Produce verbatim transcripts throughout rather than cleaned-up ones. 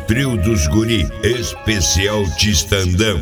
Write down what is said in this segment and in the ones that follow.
trio dos guri, especial Tistandão.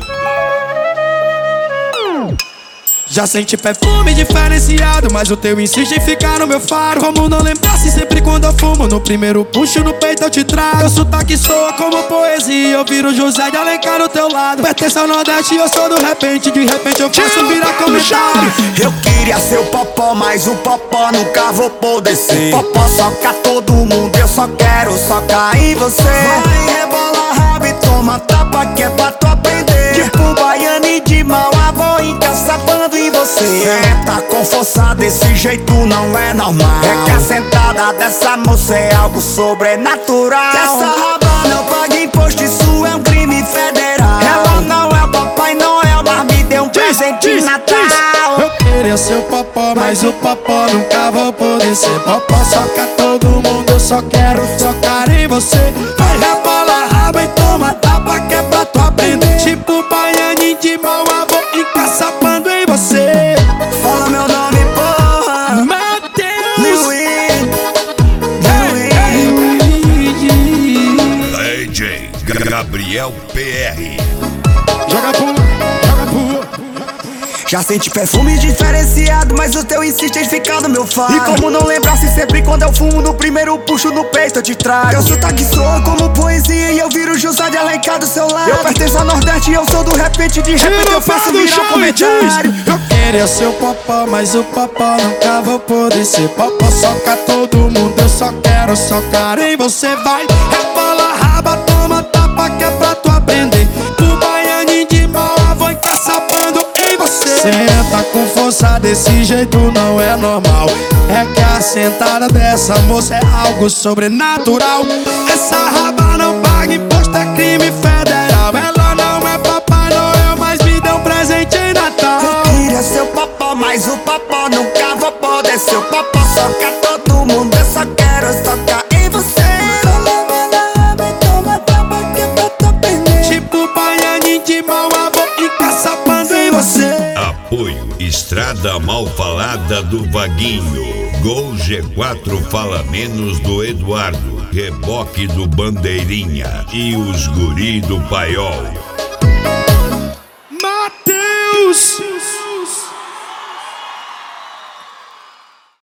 Já senti perfume diferenciado, mas o teu insiste em ficar no meu faro. Como não lembrar se sempre quando eu fumo, no primeiro puxo no peito eu te trago. Teu sotaque soa como poesia, eu viro José de Alencar no teu lado. Pertence ao Nordeste, eu sou do repente, de repente eu faço virar comentário. Eu queria ser o popó, mas o popó nunca vou poder ser. Popó soca todo mundo, eu só quero socar em você. Vai, rebola rabo e toma tapa que é pra tu aprender. Tipo baiane de mal, a boinha sapando em você. Senta com força desse jeito não é normal. É que a sentada dessa moça é algo sobrenatural. Essa raba não paga imposto, isso é um crime federal. Ela não é o Papai Noel, mas me deu um presente de Natal. Eu queria ser o popó, mas o popó nunca vou poder ser. Popó soca todo mundo, eu só quero socar em você. Vai, rebola rabo e toma tapa que é pra tu aprender. Tipo baiane de mau avô e caçapando em você. Fala meu nome, porra. Matheus Luiz, D J Gabriel P R. Joga pro, joga pro. já senti perfume diferenciado, mas o teu insiste em ficar no meu faro. E como não lembrar se sempre quando eu fumo, no primeiro puxo no peito eu te trago. Teu sotaque soa como poesia e eu viro José de Alencar do seu lado. Eu pertenço ao Nordeste e eu sou do repente, de repente eu faço virar comentário. Eu queria ser o popó, mas o popó nunca vou poder ser. Popó soca todo mundo, eu só quero socar em você. Vai, rebola raba, toma tapa que é pra tu aprender. Tu baiane de mau avô e caçapando em você. Senta com força desse jeito não é normal. É que a sentada dessa moça é algo sobrenatural. Essa raba não paga imposto, é crime federal. Ela não é Papai Noel, mas me deu um presente em Natal. Eu queria ser o popó, mas o popó nunca vou poder ser. O popó soca todo mundo, eu só quero socar em você. Tipo baiane de mau avô e caçapando em você. Apoio Estrada Mal Falada do Vaguinho. Gol G quatro Fala Menos do Eduardo. Reboque do Bandeirinha. E os guri do Paiol. Matheus